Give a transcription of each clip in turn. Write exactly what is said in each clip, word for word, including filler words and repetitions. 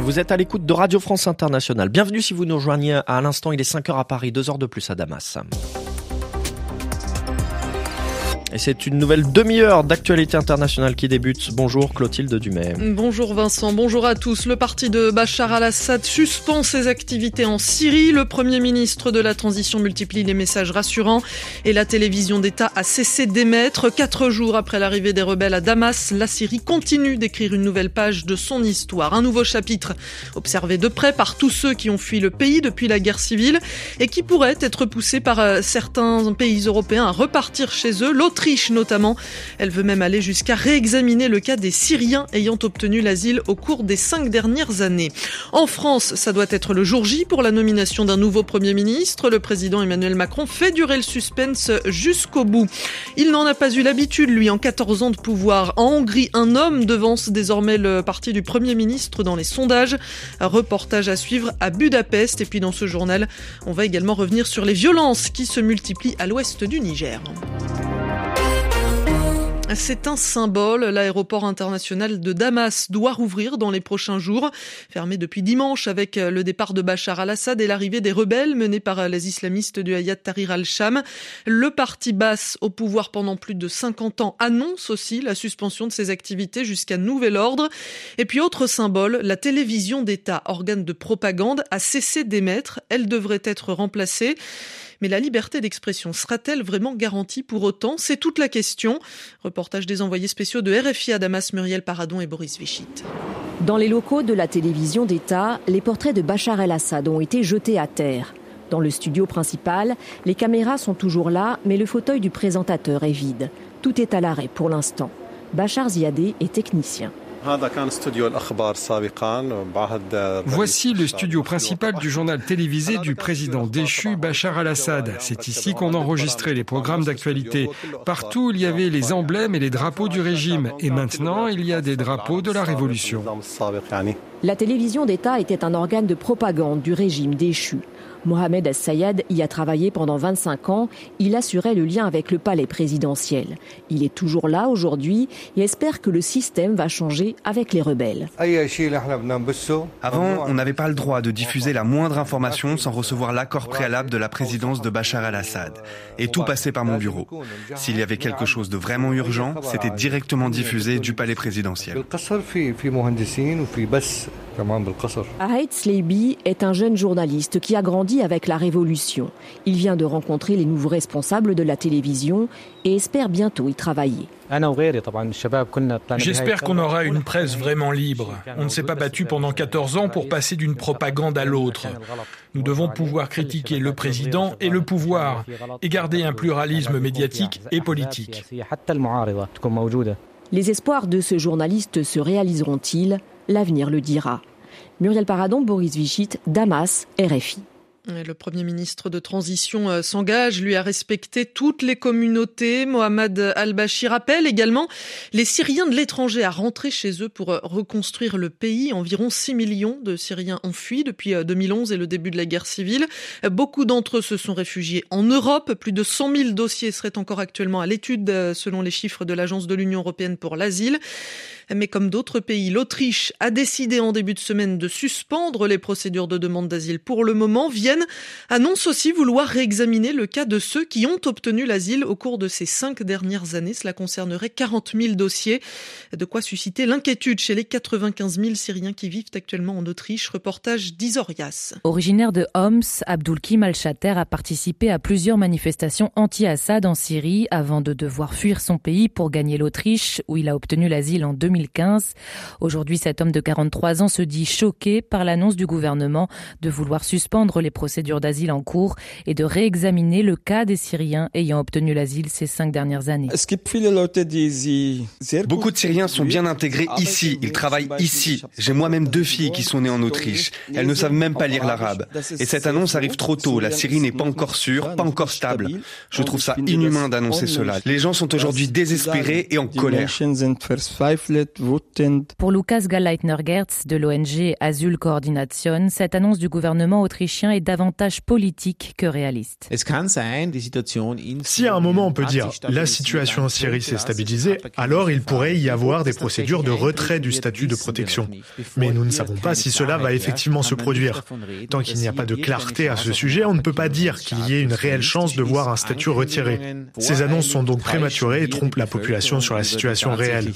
Vous êtes à l'écoute de Radio France Internationale. Bienvenue si vous nous rejoignez à l'instant, il est cinq heures à Paris, deux heures de plus à Damas. Et c'est une nouvelle demi-heure d'actualité internationale qui débute. Bonjour Clotilde Dumais. Bonjour Vincent, bonjour à tous. Le parti de Bachar al-Assad suspend ses activités en Syrie. Le Premier ministre de la transition multiplie les messages rassurants et la télévision d'État a cessé d'émettre. Quatre jours après l'arrivée des rebelles à Damas, la Syrie continue d'écrire une nouvelle page de son histoire. Un nouveau chapitre observé de près par tous ceux qui ont fui le pays depuis la guerre civile et qui pourrait être poussé par certains pays européens à repartir chez eux. L'autre L'Autriche notamment. Elle veut même aller jusqu'à réexaminer le cas des Syriens ayant obtenu l'asile au cours des cinq dernières années. En France, ça doit être le jour J pour la nomination d'un nouveau Premier ministre. Le président Emmanuel Macron fait durer le suspense jusqu'au bout. Il n'en a pas eu l'habitude, lui, en quatorze ans de pouvoir. En Hongrie, un homme devance désormais le parti du Premier ministre dans les sondages. Un reportage à suivre à Budapest. Et puis dans ce journal, on va également revenir sur les violences qui se multiplient à l'ouest du Niger. C'est un symbole. L'aéroport international de Damas doit rouvrir dans les prochains jours. Fermé depuis dimanche avec le départ de Bachar al-Assad et l'arrivée des rebelles menés par les islamistes du Hayat Tahrir al-Sham. Le parti Baas, au pouvoir pendant plus de cinquante ans, annonce aussi la suspension de ses activités jusqu'à nouvel ordre. Et puis autre symbole, la télévision d'État, organe de propagande, a cessé d'émettre. Elle devrait être remplacée. Mais la liberté d'expression sera-t-elle vraiment garantie pour autant ? C'est toute la question. Reportage des envoyés spéciaux de R F I à Damas, Muriel Paradon et Boris Vichit. Dans les locaux de la télévision d'État, les portraits de Bachar el-Assad ont été jetés à terre. Dans le studio principal, les caméras sont toujours là, mais le fauteuil du présentateur est vide. Tout est à l'arrêt pour l'instant. Bachar Ziadeh est technicien. Voici le studio principal du journal télévisé du président déchu Bachar al-Assad. C'est ici qu'on enregistrait les programmes d'actualité. Partout, il y avait les emblèmes et les drapeaux du régime. Et maintenant, il y a des drapeaux de la révolution. La télévision d'État était un organe de propagande du régime déchu. Mohamed Al-Sayed y a travaillé pendant vingt-cinq ans. Il assurait le lien avec le palais présidentiel. Il est toujours là aujourd'hui et espère que le système va changer avec les rebelles. Avant, on n'avait pas le droit de diffuser la moindre information sans recevoir l'accord préalable de la présidence de Bachar al-Assad. Et tout passait par mon bureau. S'il y avait quelque chose de vraiment urgent, c'était directement diffusé du palais présidentiel. Ahed Sleibi est un jeune journaliste qui a grandi avec la Révolution. Il vient de rencontrer les nouveaux responsables de la télévision et espère bientôt y travailler. J'espère qu'on aura une presse vraiment libre. On ne s'est pas battu pendant quatorze ans pour passer d'une propagande à l'autre. Nous devons pouvoir critiquer le président et le pouvoir et garder un pluralisme médiatique et politique. Les espoirs de ce journaliste se réaliseront-ils ? L'avenir le dira. Muriel Paradon, Boris Vichit, Damas, R F I. Le Premier ministre de transition s'engage, lui, à respecter toutes les communautés. Mohamed al-Bashir appelle également les Syriens de l'étranger à rentrer chez eux pour reconstruire le pays. Environ six millions de Syriens ont fui depuis deux mille onze et le début de la guerre civile. Beaucoup d'entre eux se sont réfugiés en Europe. Plus de cent mille dossiers seraient encore actuellement à l'étude selon les chiffres de l'Agence de l'Union européenne pour l'asile. Mais comme d'autres pays, l'Autriche a décidé en début de semaine de suspendre les procédures de demande d'asile pour le moment. Vienne annonce aussi vouloir réexaminer le cas de ceux qui ont obtenu l'asile au cours de ces cinq dernières années. Cela concernerait quarante mille dossiers. De quoi susciter l'inquiétude chez les quatre-vingt-quinze mille Syriens qui vivent actuellement en Autriche. Reportage d'Isorias. Originaire de Homs, Abdulkim al-Shater a participé à plusieurs manifestations anti-Assad en Syrie avant de devoir fuir son pays pour gagner l'Autriche, où il a obtenu l'asile en deux mille quinze. Aujourd'hui, cet homme de quarante-trois ans se dit choqué par l'annonce du gouvernement de vouloir suspendre les procédures d'asile en cours et de réexaminer le cas des Syriens ayant obtenu l'asile ces cinq dernières années. Beaucoup de Syriens sont bien intégrés ici, ils travaillent ici. J'ai moi-même deux filles qui sont nées en Autriche. Elles ne savent même pas lire l'arabe. Et cette annonce arrive trop tôt. La Syrie n'est pas encore sûre, pas encore stable. Je trouve ça inhumain d'annoncer cela. Les gens sont aujourd'hui désespérés et en colère. Pour Lukas Gallleitner-Gertz de l'O N G Asyl Coordination, cette annonce du gouvernement autrichien est davantage politique que réaliste. Si à un moment on peut dire la situation en Syrie s'est stabilisée, alors il pourrait y avoir des procédures de retrait du statut de protection. Mais nous ne savons pas si cela va effectivement se produire. Tant qu'il n'y a pas de clarté à ce sujet, on ne peut pas dire qu'il y ait une réelle chance de voir un statut retiré. Ces annonces sont donc prématurées et trompent la population sur la situation réelle.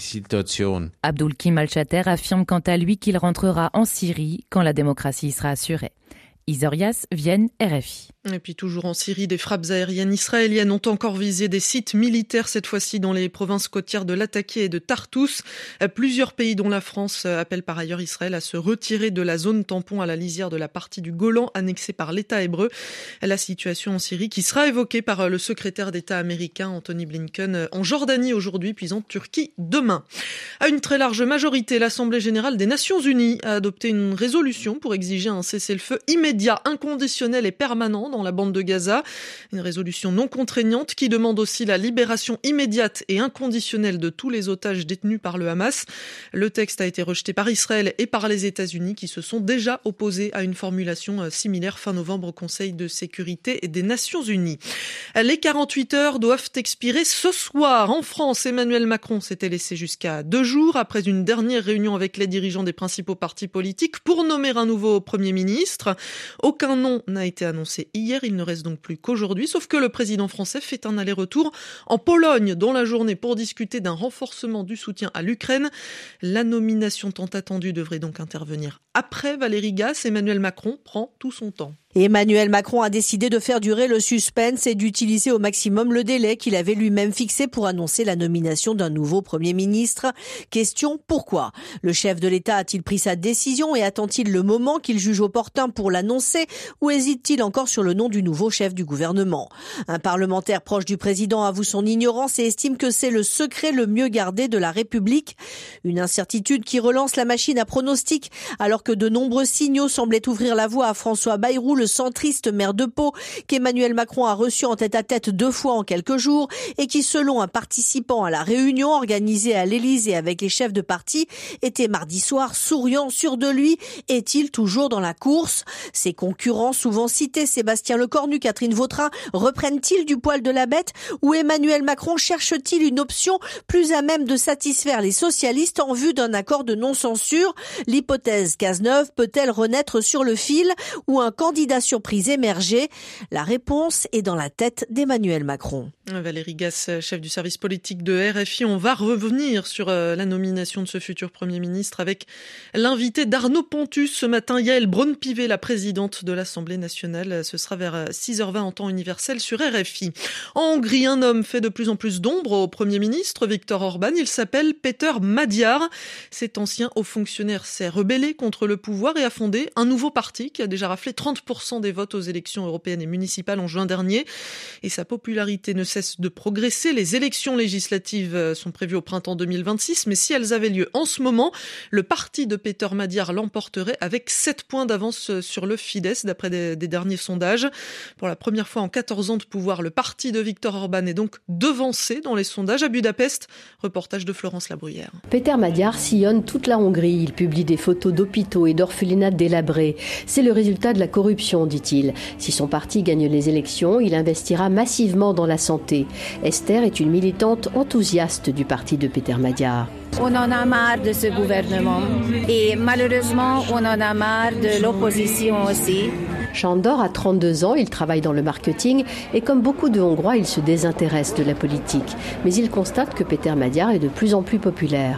Abdulkim Al-Shater affirme quant à lui qu'il rentrera en Syrie quand la démocratie sera assurée. Isorias, Vienne, R F I. Et puis toujours en Syrie, des frappes aériennes israéliennes ont encore visé des sites militaires, cette fois-ci dans les provinces côtières de Latakia et de Tartous. Plusieurs pays, dont la France, appellent par ailleurs Israël à se retirer de la zone tampon à la lisière de la partie du Golan annexée par l'État hébreu. La situation en Syrie qui sera évoquée par le secrétaire d'État américain Anthony Blinken en Jordanie aujourd'hui, puis en Turquie demain. À une très large majorité, l'Assemblée générale des Nations unies a adopté une résolution pour exiger un cessez-le-feu immédiat, inconditionnel et permanent dans la bande de Gaza. Une résolution non contraignante qui demande aussi la libération immédiate et inconditionnelle de tous les otages détenus par le Hamas. Le texte a été rejeté par Israël et par les États-Unis qui se sont déjà opposés à une formulation similaire fin novembre au Conseil de sécurité des Nations unies. Les quarante-huit heures doivent expirer ce soir. En France, Emmanuel Macron s'était laissé jusqu'à deux jours après une dernière réunion avec les dirigeants des principaux partis politiques pour nommer un nouveau Premier ministre. Aucun nom n'a été annoncé hier, il ne reste donc plus qu'aujourd'hui, sauf que le président français fait un aller-retour en Pologne dans la journée pour discuter d'un renforcement du soutien à l'Ukraine. La nomination tant attendue devrait donc intervenir après Valérie Gasse. Emmanuel Macron prend tout son temps. Emmanuel Macron a décidé de faire durer le suspense et d'utiliser au maximum le délai qu'il avait lui-même fixé pour annoncer la nomination d'un nouveau Premier ministre. Question, pourquoi ? Le chef de l'État a-t-il pris sa décision et attend-il le moment qu'il juge opportun pour l'annoncer ou hésite-t-il encore sur le nom du nouveau chef du gouvernement ? Un parlementaire proche du président avoue son ignorance et estime que c'est le secret le mieux gardé de la République. Une incertitude qui relance la machine à pronostic alors que de nombreux signaux semblaient ouvrir la voie à François Bayrou, le centriste maire de Pau, qu'Emmanuel Macron a reçu en tête-à-tête deux fois en quelques jours et qui, selon un participant à la réunion organisée à l'Élysée avec les chefs de parti, était mardi soir souriant, sûr de lui. Est-il toujours dans la course ? Ses concurrents, souvent cités, Sébastien Lecornu, Catherine Vautrin, reprennent-ils du poil de la bête ou Emmanuel Macron cherche-t-il une option plus à même de satisfaire les socialistes en vue d'un accord de non-censure ? L'hypothèse Cazeneuve peut-elle renaître sur le fil ou un candidat surprise émerger ? La réponse est dans la tête d'Emmanuel Macron. Valérie Gasse, chef du service politique de R F I, on va revenir sur la nomination de ce futur Premier ministre avec l'invité d'Arnaud Pontus ce matin, Yaël Braun-Pivet, la présidente de l'Assemblée nationale. Ce sera vers six heures vingt en temps universel sur R F I. En Hongrie, un homme fait de plus en plus d'ombre au Premier ministre Viktor Orban. Il s'appelle Péter Magyar. Cet ancien haut fonctionnaire s'est rebellé contre le pouvoir et a fondé un nouveau parti qui a déjà raflé trente pour cent des votes aux élections européennes et municipales en juin dernier. Et sa popularité ne cesse de progresser. Les élections législatives sont prévues au printemps deux mille vingt-six, mais si elles avaient lieu en ce moment, le parti de Péter Magyar l'emporterait avec sept points d'avance sur le Fidesz, d'après des, des derniers sondages. Pour la première fois en quatorze ans de pouvoir, le parti de Viktor Orban est donc devancé dans les sondages. À Budapest, reportage de Florence Labruyère. Péter Magyar sillonne toute la Hongrie. Il publie des photos d'hôpitaux et d'orphelinats délabrés. C'est le résultat de la corruption, dit-il. Si son parti gagne les élections, il investira massivement dans la santé. Esther est une militante enthousiaste du parti de Péter Magyar. On en a marre de ce gouvernement et malheureusement on en a marre de l'opposition aussi. Sándor a trente-deux ans, il travaille dans le marketing et comme beaucoup de Hongrois, il se désintéresse de la politique. Mais il constate que Péter Magyar est de plus en plus populaire.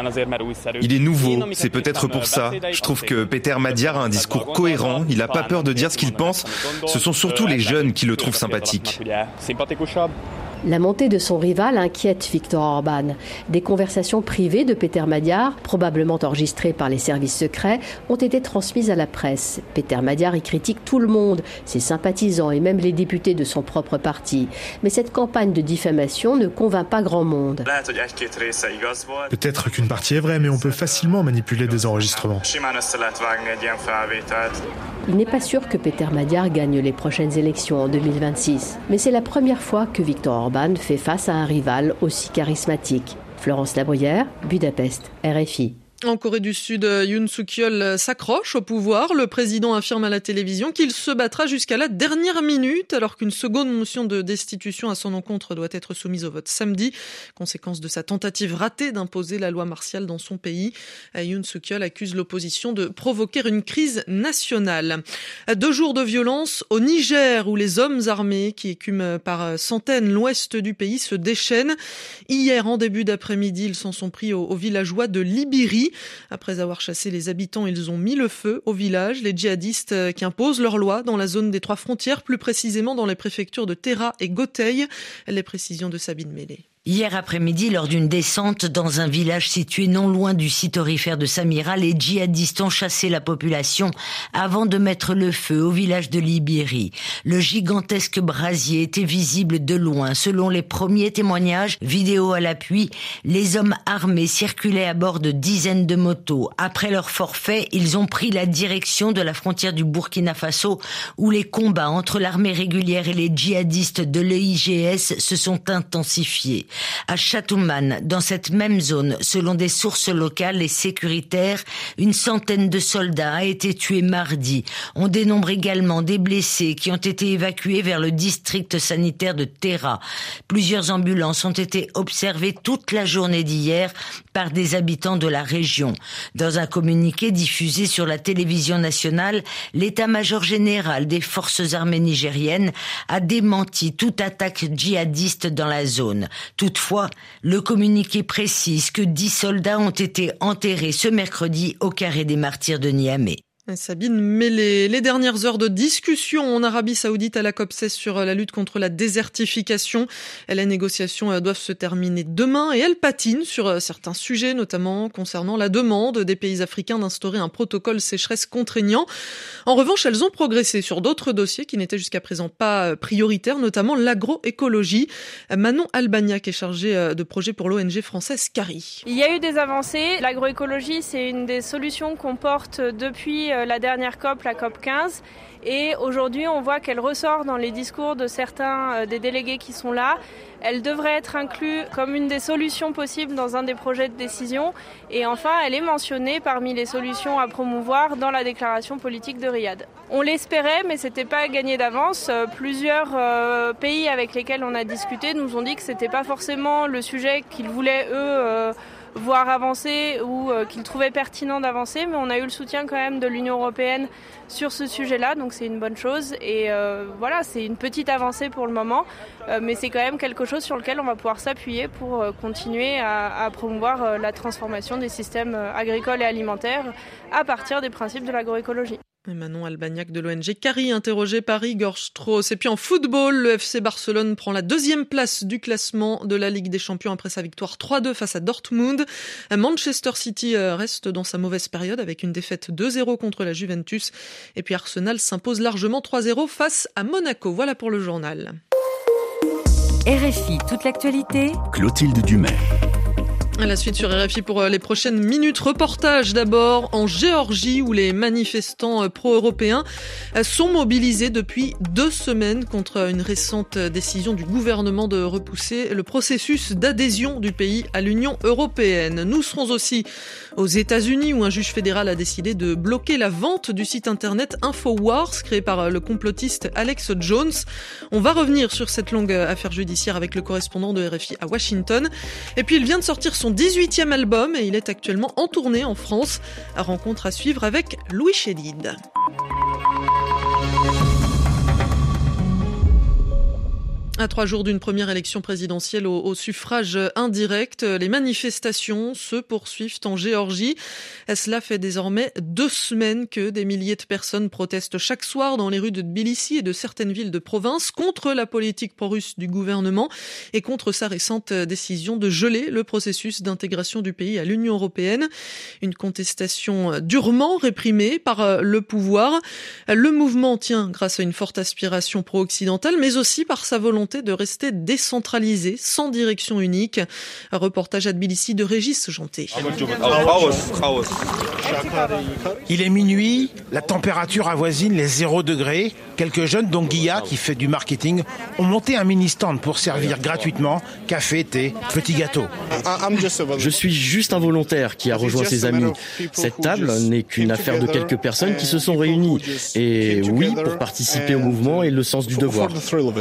Il est nouveau, c'est peut-être pour ça. Je trouve que Péter Magyar a un discours cohérent, il n'a pas peur de dire ce qu'il pense. Ce sont surtout les jeunes qui le trouvent sympathique. La montée de son rival inquiète Viktor Orban. Des conversations privées de Péter Magyar, probablement enregistrées par les services secrets, ont été transmises à la presse. Péter Magyar y critique tout le monde, ses sympathisants et même les députés de son propre parti. Mais cette campagne de diffamation ne convainc pas grand monde. Peut-être qu'une partie est vraie, mais on peut facilement manipuler des enregistrements. Il n'est pas sûr que Péter Magyar gagne les prochaines élections en deux mille vingt-six. Mais c'est la première fois que Viktor Orban fait face à un rival aussi charismatique. Florence Labruyère, Budapest, R F I. En Corée du Sud, Yoon Suk-yeol s'accroche au pouvoir. Le président affirme à la télévision qu'il se battra jusqu'à la dernière minute, alors qu'une seconde motion de destitution à son encontre doit être soumise au vote samedi, conséquence de sa tentative ratée d'imposer la loi martiale dans son pays. Yoon Suk-yeol accuse l'opposition de provoquer une crise nationale. Deux jours de violence au Niger, où les hommes armés qui écument par centaines l'ouest du pays se déchaînent. Hier, en début d'après-midi, ils s'en sont pris aux, aux villageois de Libiri. Après avoir chassé les habitants, ils ont mis le feu au village. Les djihadistes qui imposent leur loi dans la zone des trois frontières, plus précisément dans les préfectures de Terra et Goteil. Les précisions de Sabine Mélé. Hier après-midi, lors d'une descente dans un village situé non loin du site aurifère de Samira, les djihadistes ont chassé la population avant de mettre le feu au village de Libiri. Le gigantesque brasier était visible de loin. Selon les premiers témoignages, vidéo à l'appui, les hommes armés circulaient à bord de dizaines de motos. Après leur forfait, ils ont pris la direction de la frontière du Burkina Faso, où les combats entre l'armée régulière et les djihadistes de l'E I G S se sont intensifiés. À Chatoumane, dans cette même zone, selon des sources locales et sécuritaires, une centaine de soldats a été tués mardi. On dénombre également des blessés qui ont été évacués vers le district sanitaire de Terra. Plusieurs ambulances ont été observées toute la journée d'hier par des habitants de la région. Dans un communiqué diffusé sur la télévision nationale, l'état-major général des forces armées nigériennes a démenti toute attaque djihadiste dans la zone. Toutefois, le communiqué précise que dix soldats ont été enterrés ce mercredi au carré des martyrs de Niamey. Sabine Mélé, les dernières heures de discussion en Arabie Saoudite à la COP seize sur la lutte contre la désertification. Les négociations doivent se terminer demain et elles patinent sur certains sujets, notamment concernant la demande des pays africains d'instaurer un protocole sécheresse contraignant. En revanche, elles ont progressé sur d'autres dossiers qui n'étaient jusqu'à présent pas prioritaires, notamment l'agroécologie. Manon Albagnac est chargée de projet pour l'O N G française CARI. Il y a eu des avancées. L'agroécologie, c'est une des solutions qu'on porte depuis la dernière COP, la COP quinze. Et aujourd'hui, on voit qu'elle ressort dans les discours de certains des délégués qui sont là. Elle devrait être inclue comme une des solutions possibles dans un des projets de décision. Et enfin, elle est mentionnée parmi les solutions à promouvoir dans la déclaration politique de Riyad. On l'espérait, mais c'était pas gagné d'avance. Plusieurs euh, pays avec lesquels on a discuté nous ont dit que c'était pas forcément le sujet qu'ils voulaient, eux, euh, voir avancer ou euh, qu'ils trouvaient pertinent d'avancer, mais on a eu le soutien quand même de l'Union européenne sur ce sujet-là, donc c'est une bonne chose. Et euh, voilà, c'est une petite avancée pour le moment, euh, mais c'est quand même quelque chose sur lequel on va pouvoir s'appuyer pour euh, continuer à, à promouvoir euh, la transformation des systèmes euh, agricoles et alimentaires à partir des principes de l'agroécologie. Manon Albagnac de l'O N G CARI, interrogé par Igor Strauss. Et puis en football, le F C Barcelone prend la deuxième place du classement de la Ligue des Champions après sa victoire trois deux face à Dortmund. Manchester City reste dans sa mauvaise période avec une défaite deux zéro contre la Juventus. Et puis Arsenal s'impose largement trois zéro face à Monaco. Voilà pour le journal. R F I, toute l'actualité. Clotilde Dumais. À la suite sur R F I pour les prochaines minutes. Reportage d'abord en Géorgie où les manifestants pro-européens sont mobilisés depuis deux semaines contre une récente décision du gouvernement de repousser le processus d'adhésion du pays à l'Union européenne. Nous serons aussi aux États-Unis où un juge fédéral a décidé de bloquer la vente du site internet Infowars créé par le complotiste Alex Jones. On va revenir sur cette longue affaire judiciaire avec le correspondant de R F I à Washington. Et puis il vient de sortir son dix-huitième album et il est actuellement en tournée en France. À rencontre à suivre avec Louis Chédid. À trois jours d'une première élection présidentielle au, au suffrage indirect, les manifestations se poursuivent en Géorgie. Cela fait désormais deux semaines que des milliers de personnes protestent chaque soir dans les rues de Tbilissi et de certaines villes de province contre la politique pro-russe du gouvernement et contre sa récente décision de geler le processus d'intégration du pays à l'Union européenne. Une contestation durement réprimée par le pouvoir. Le mouvement tient grâce à une forte aspiration pro-occidentale, mais aussi par sa volonté volonté de rester décentralisé, sans direction unique. Un reportage à Tbilissi de Régis Janté. Il est minuit, la température avoisine les zéro degrés. Quelques jeunes, dont Guilla, qui fait du marketing, ont monté un mini-stand pour servir gratuitement café, thé, petits gâteaux. Je suis juste un volontaire qui a rejoint ses amis. Cette table n'est qu'une affaire de quelques personnes qui se sont réunies. Et oui, pour participer au mouvement et le sens du devoir.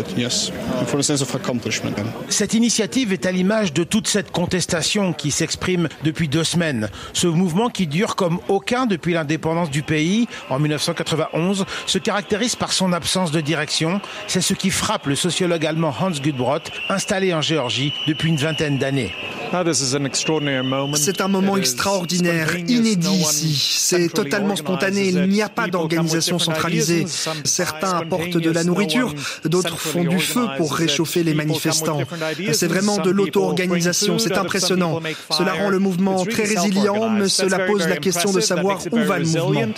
Cette initiative est à l'image de toute cette contestation qui s'exprime depuis deux semaines. Ce mouvement qui dure comme aucun depuis l'indépendance du pays en dix-neuf cent quatre-vingt-onze se caractérise par son absence de direction. C'est ce qui frappe le sociologue allemand Hans Gudbrot, installé en Géorgie depuis une vingtaine d'années. C'est un moment extraordinaire, inédit ici. C'est totalement spontané, il n'y a pas d'organisation centralisée. Certains apportent de la nourriture, d'autres font du feu pour réchauffer les manifestants. C'est vraiment de l'auto-organisation, c'est impressionnant. Cela rend le mouvement très résilient, mais cela pose la question de savoir où va le mouvement.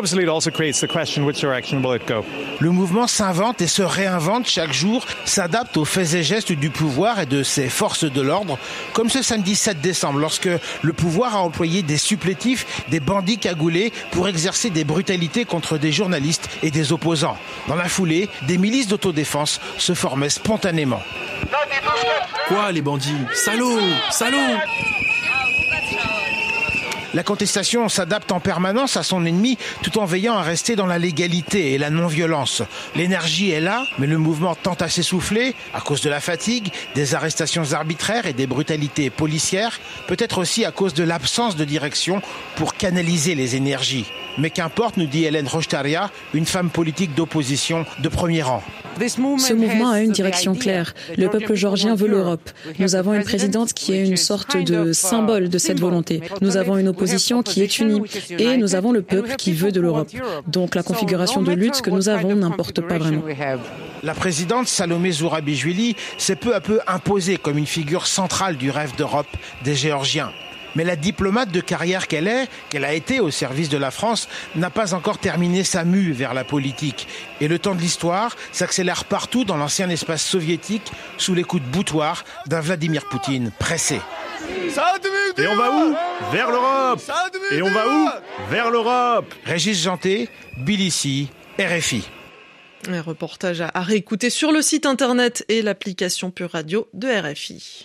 Le mouvement s'invente et se réinvente chaque jour, s'adapte aux faits et gestes du pouvoir et de ses forces de l'ordre, comme ce samedi sept décembre, lorsque le pouvoir a employé des supplétifs, des bandits cagoulés pour exercer des brutalités contre des journalistes et des opposants. Dans la foulée, des milices d'autodéfense se formaient spontanément. Quoi, les bandits? Salauds! Salauds! La contestation s'adapte en permanence à son ennemi tout en veillant à rester dans la légalité et la non-violence. L'énergie est là, mais le mouvement tend à s'essouffler à cause de la fatigue, des arrestations arbitraires et des brutalités policières, peut-être aussi à cause de l'absence de direction pour canaliser les énergies. Mais qu'importe, nous dit Hélène Rochtaria, une femme politique d'opposition de premier rang. Ce mouvement a une direction claire. Le peuple géorgien veut l'Europe. Nous avons une présidente qui est une sorte de symbole de cette volonté. Nous avons une opposition qui est unie et nous avons le peuple qui veut de l'Europe. Donc la configuration de lutte que nous avons n'importe pas vraiment. La présidente Salomé Zourabichvili s'est peu à peu imposée comme une figure centrale du rêve d'Europe des Géorgiens. Mais la diplomate de carrière qu'elle est, qu'elle a été au service de la France, n'a pas encore terminé sa mue vers la politique. Et le temps de l'histoire s'accélère partout dans l'ancien espace soviétique sous les coups de boutoir d'un Vladimir Poutine pressé. Et on va où? Vers l'Europe. Et on va où? Vers l'Europe. Régis Janté, Tbilissi, R F I. Un reportage à réécouter sur le site internet et l'application Pure Radio de R F I.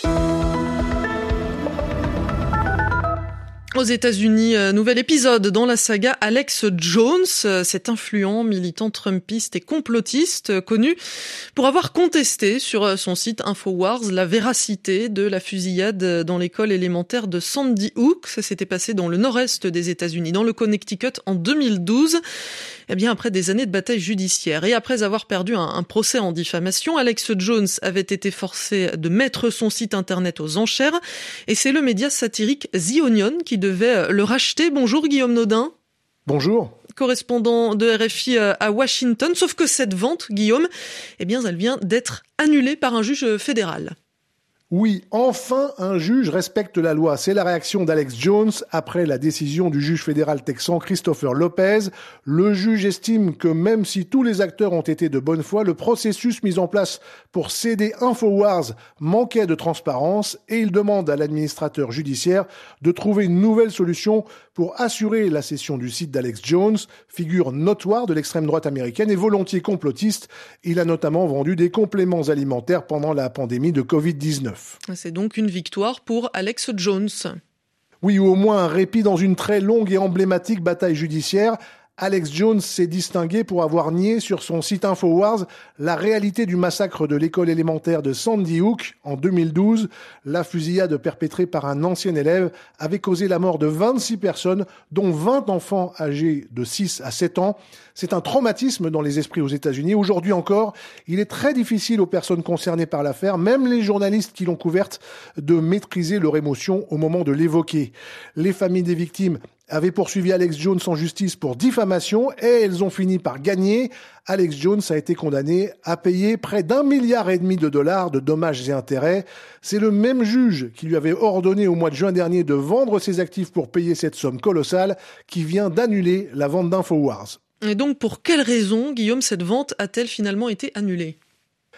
Aux États-Unis, nouvel épisode dans la saga Alex Jones, cet influent militant trumpiste et complotiste connu pour avoir contesté sur son site Infowars la véracité de la fusillade dans l'école élémentaire de Sandy Hook. Ça s'était passé dans le nord-est des États-Unis, dans le Connecticut en deux mille douze. Eh bien, après des années de bataille judiciaire et après avoir perdu un, un procès en diffamation, Alex Jones avait été forcé de mettre son site internet aux enchères et c'est le média satirique The Onion qui devait le racheter. Bonjour Guillaume Naudin. Bonjour. Correspondant de R F I à Washington. Sauf que cette vente, Guillaume, eh bien, elle vient d'être annulée par un juge fédéral. Oui, enfin, un juge respecte la loi. C'est la réaction d'Alex Jones après la décision du juge fédéral texan Christopher Lopez. Le juge estime que même si tous les acteurs ont été de bonne foi, le processus mis en place pour céder Infowars manquait de transparence et il demande à l'administrateur judiciaire de trouver une nouvelle solution pour assurer la cession du site d'Alex Jones, figure notoire de l'extrême droite américaine et volontiers complotiste. Il a notamment vendu des compléments alimentaires pendant la pandémie de covid dix-neuf. C'est donc une victoire pour Alex Jones. Oui, ou au moins un répit dans une très longue et emblématique bataille judiciaire. Alex Jones s'est distingué pour avoir nié sur son site Infowars la réalité du massacre de l'école élémentaire de Sandy Hook en deux mille douze. La fusillade perpétrée par un ancien élève avait causé la mort de vingt-six personnes, dont vingt enfants âgés de six à sept ans. C'est un traumatisme dans les esprits aux États-Unis. Aujourd'hui encore, il est très difficile aux personnes concernées par l'affaire, même les journalistes qui l'ont couverte, de maîtriser leur émotion au moment de l'évoquer. Les familles des victimes avaient poursuivi Alex Jones en justice pour diffamation et elles ont fini par gagner. Alex Jones a été condamné à payer près d'un milliard et demi de dollars de dommages et intérêts. C'est le même juge qui lui avait ordonné au mois de juin dernier de vendre ses actifs pour payer cette somme colossale qui vient d'annuler la vente d'Infowars. Et donc, pour quelle raison, Guillaume, cette vente a-t-elle finalement été annulée ?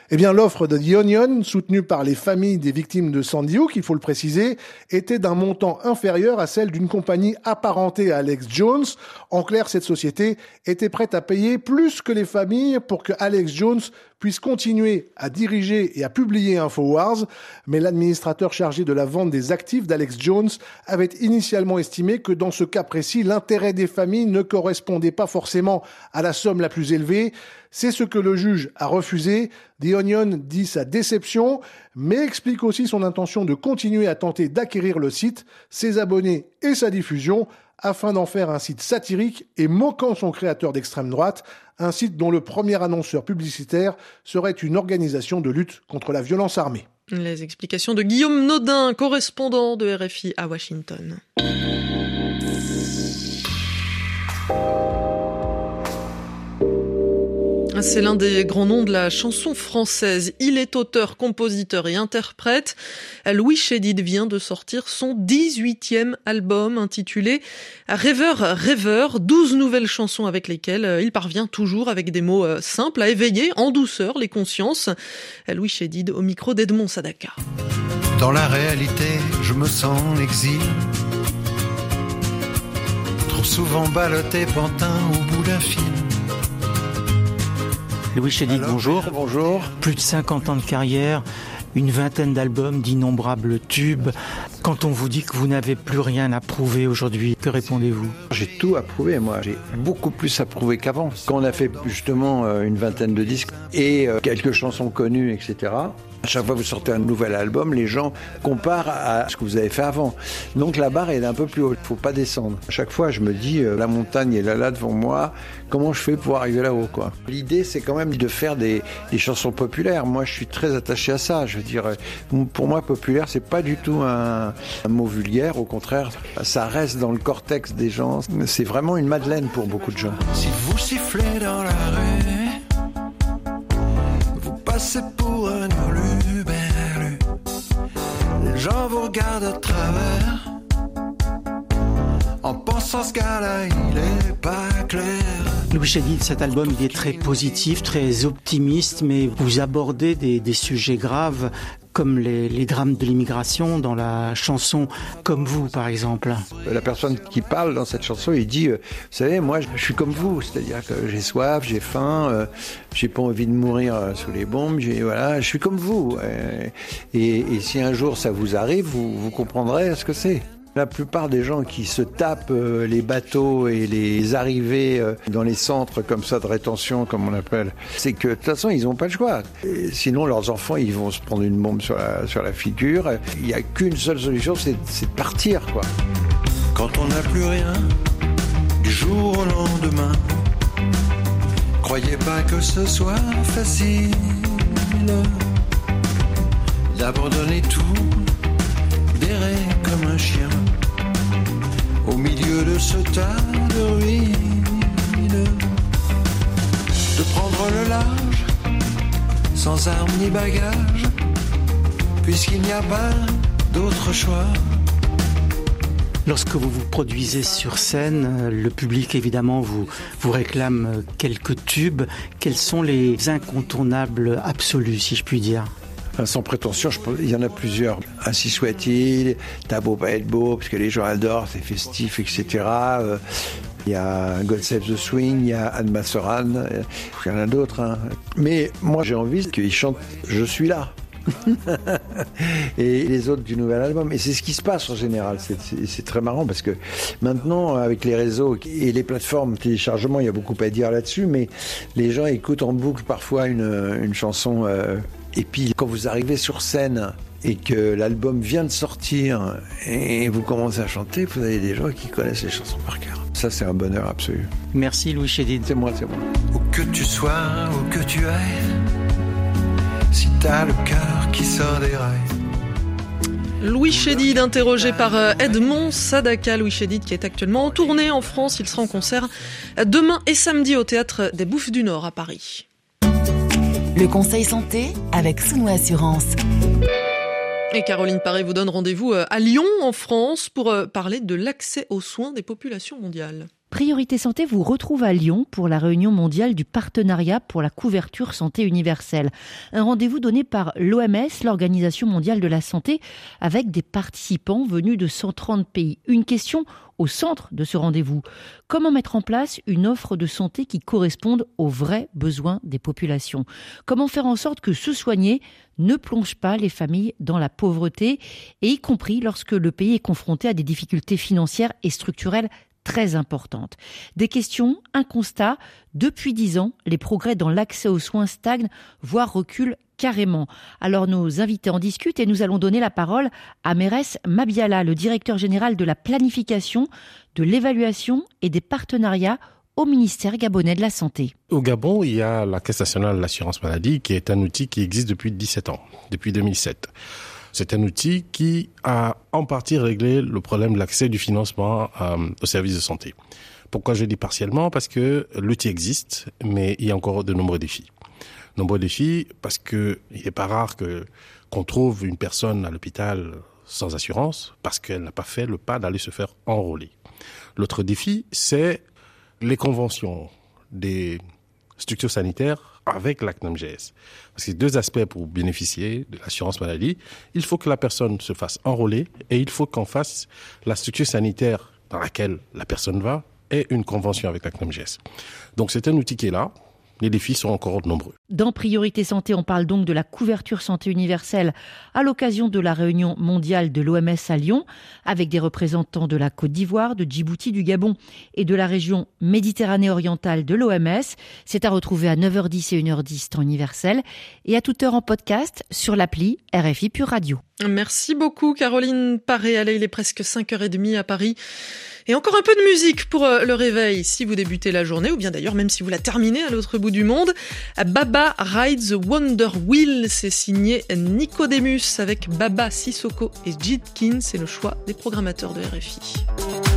Eh bien, l'offre de The Onion, soutenue par les familles des victimes de Sandy Hook, il faut le préciser, était d'un montant inférieur à celle d'une compagnie apparentée à Alex Jones. En clair, cette société était prête à payer plus que les familles pour que Alex Jones puisse continuer à diriger et à publier InfoWars, mais l'administrateur chargé de la vente des actifs d'Alex Jones avait initialement estimé que dans ce cas précis, l'intérêt des familles ne correspondait pas forcément à la somme la plus élevée. C'est ce que le juge a refusé. The Onion dit sa déception, mais explique aussi son intention de continuer à tenter d'acquérir le site, ses abonnés et sa diffusion, afin d'en faire un site satirique et moquant son créateur d'extrême droite, un site dont le premier annonceur publicitaire serait une organisation de lutte contre la violence armée. Les explications de Guillaume Naudin, correspondant de R F I à Washington. C'est l'un des grands noms de la chanson française. Il est auteur, compositeur et interprète. Louis Chédid vient de sortir son dix-huitième album intitulé Rêveur, Rêveur. douze nouvelles chansons avec lesquelles il parvient toujours avec des mots simples à éveiller en douceur les consciences. Louis Chédid au micro d'Edmond Sadaka. Dans la réalité, je me sens en exil. Trop souvent ballotté pantin au bout d'un fil. Louis Chédid, bonjour. Bonjour. Plus de cinquante ans de carrière, une vingtaine d'albums, d'innombrables tubes. Quand on vous dit que vous n'avez plus rien à prouver aujourd'hui, que répondez-vous ? J'ai tout à prouver, moi. J'ai beaucoup plus à prouver qu'avant. Quand on a fait justement une vingtaine de disques et quelques chansons connues, et cetera, à chaque fois que vous sortez un nouvel album, les gens comparent à ce que vous avez fait avant. Donc la barre est un peu plus haute, il ne faut pas descendre. À chaque fois, je me dis, euh, la montagne est là, là devant moi, comment je fais pour arriver là-haut, quoi. L'idée, c'est quand même de faire des, des chansons populaires. Moi, je suis très attaché à ça. Je veux dire, pour moi, populaire, c'est pas du tout un, un mot vulgaire. Au contraire, ça reste dans le cortex des gens. C'est vraiment une madeleine pour beaucoup de gens. Si vous sifflez dans la rue, vous passez pour un hurluberlu. Les gens vous regardent à travers, en pensant ce gars-là, il est pas clair. Louis Chédid, cet album, il est très positif, très optimiste, mais vous abordez des, des sujets graves, comme les, les drames de l'immigration dans la chanson Comme vous, par exemple. La personne qui parle dans cette chanson, il dit, euh, vous savez, moi, je suis comme vous, c'est-à-dire que j'ai soif, j'ai faim, euh, j'ai pas envie de mourir euh, sous les bombes, j'ai, voilà, je suis comme vous. Euh, et, et si un jour ça vous arrive, vous, vous comprendrez ce que c'est. La plupart des gens qui se tapent euh, les bateaux et les arrivées euh, dans les centres comme ça de rétention, comme on appelle, c'est que de toute façon, ils n'ont pas le choix. Et sinon, leurs enfants, ils vont se prendre une bombe sur la, sur la figure. Il n'y a qu'une seule solution, c'est, c'est de partir, quoi. Quand on n'a plus rien, du jour au lendemain, croyez pas que ce soit facile d'abandonner tout, d'errer comme un chien au milieu de ce tas de ruines, de prendre le large sans armes ni bagages, puisqu'il n'y a pas d'autre choix. Lorsque vous vous produisez sur scène, le public évidemment vous, vous réclame quelques tubes. Quels sont les incontournables absolus, si je puis dire ? Sans prétention, je pense, il y en a plusieurs. Ainsi soit-il, T'as beau pas être beau, parce que les gens adorent, c'est festif, et cetera. Euh, il y a God Save the Swing, il y a Anne Masseran, euh, il y en a d'autres. Hein. Mais moi, j'ai envie qu'ils chantent « Je suis là ». Et les autres du nouvel album. Et c'est ce qui se passe en général. C'est, c'est, c'est très marrant parce que maintenant, avec les réseaux et les plateformes téléchargement, il y a beaucoup à dire là-dessus, mais les gens écoutent en boucle parfois une, une chanson... Euh, Et puis, quand vous arrivez sur scène et que l'album vient de sortir et vous commencez à chanter, vous avez des gens qui connaissent les chansons par cœur. Ça, c'est un bonheur absolu. Merci Louis Chédid. C'est moi, c'est moi. Où que tu sois, où que tu ailles, si t'as le cœur qui sort des rails. Louis Chédid, interrogé par Edmond Sadaka. Louis Chédid qui est actuellement en tournée en France. Il sera en concert demain et samedi au Théâtre des Bouffes du Nord à Paris. Le conseil santé avec Souno Assurance. Et Caroline Paré vous donne rendez-vous à Lyon, en France, pour parler de l'accès aux soins des populations mondiales. Priorité Santé vous retrouve à Lyon pour la réunion mondiale du partenariat pour la couverture santé universelle. Un rendez-vous donné par l'O M S, l'Organisation mondiale de la santé, avec des participants venus de cent trente pays. Une question au centre de ce rendez-vous. Comment mettre en place une offre de santé qui corresponde aux vrais besoins des populations ? Comment faire en sorte que se soigner ne plonge pas les familles dans la pauvreté, et y compris lorsque le pays est confronté à des difficultés financières et structurelles très importantes. Des questions, un constat. Depuis dix ans, les progrès dans l'accès aux soins stagnent, voire reculent carrément. Alors nos invités en discutent et nous allons donner la parole à Mérès Mabiala, le directeur général de la planification, de l'évaluation et des partenariats au ministère gabonais de la Santé. Au Gabon, il y a la Caisse nationale de l'assurance maladie qui est un outil qui existe depuis dix-sept ans, depuis deux mille sept. C'est un outil qui a en partie réglé le problème de l'accès du financement euh, aux services de santé. Pourquoi je dis partiellement ? Parce que l'outil existe, mais il y a encore de nombreux défis. Nombreux défis parce que il n'est pas rare que qu'on trouve une personne à l'hôpital sans assurance parce qu'elle n'a pas fait le pas d'aller se faire enrôler. L'autre défi, c'est les conventions des structures sanitaires avec la C N A M G S. Parce que deux aspects pour bénéficier de l'assurance maladie. Il faut que la personne se fasse enrôler et il faut qu'en face, la structure sanitaire dans laquelle la personne va ait une convention avec la C N A M G S. Donc c'est un outil qui est là. Les défis sont encore nombreux. Dans Priorité Santé, on parle donc de la couverture santé universelle à l'occasion de la réunion mondiale de l'O M S à Lyon, avec des représentants de la Côte d'Ivoire, de Djibouti, du Gabon et de la région Méditerranée orientale de l'O M S. C'est à retrouver à neuf heures dix et une heure dix temps universel et à toute heure en podcast sur l'appli R F I Pure Radio. Merci beaucoup Caroline Paré. Allez, il est presque cinq heures trente à Paris. Et encore un peu de musique pour le réveil si vous débutez la journée, ou bien d'ailleurs même si vous la terminez à l'autre bout du monde. Baba Ride the Wonder Wheel, c'est signé Nicodemus avec Baba Sissoko et Jidkin. C'est le choix des programmateurs de R F I.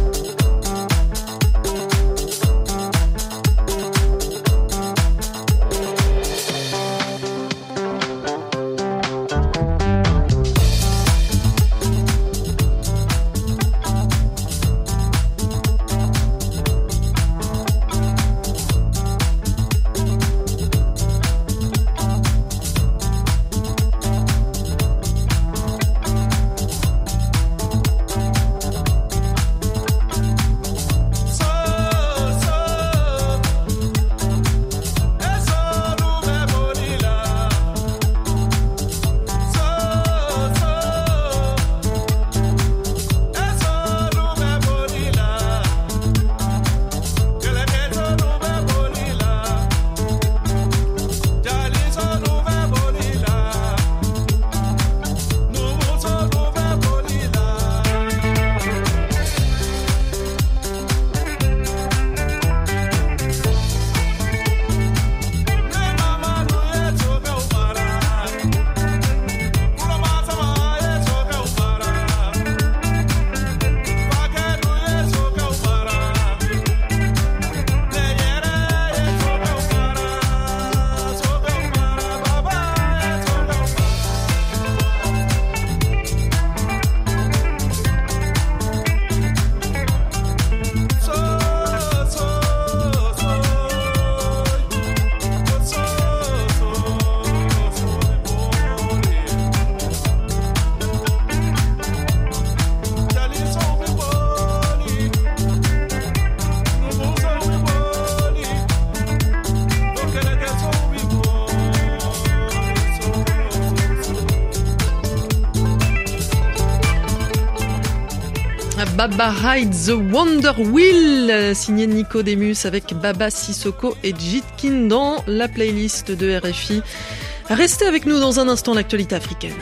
Baba Ride the Wonder Wheel, signé Nicodemus avec Baba Sissoko et Jidkin dans la playlist de R F I. Restez avec nous dans un instant, l'actualité africaine.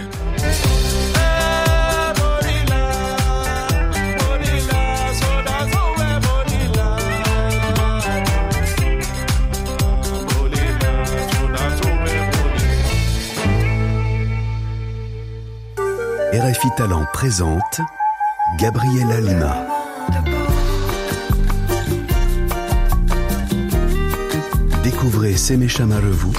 R F I Talent présente Gabriela Lima. Découvrez C'est Chamarevou,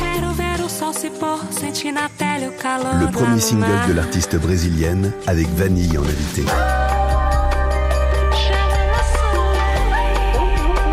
le premier single de l'artiste brésilienne avec Vanille en invité.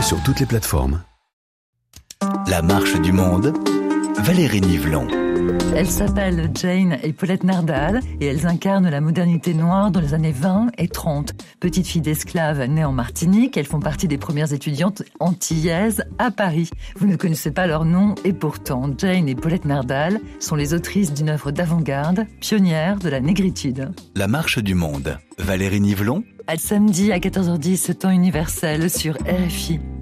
sur toutes les plateformes. La marche du monde, Valérie Nivelon. Elles s'appellent Jane et Paulette Nardal et elles incarnent la modernité noire dans les années vingt et trente. Petites filles d'esclaves nées en Martinique, elles font partie des premières étudiantes antillaises à Paris. Vous ne connaissez pas leur nom et pourtant, Jane et Paulette Nardal sont les autrices d'une œuvre d'avant-garde, pionnière de la négritude. La marche du monde, Valérie Nivelon. À samedi à quatorze heures dix, temps universel sur R F I.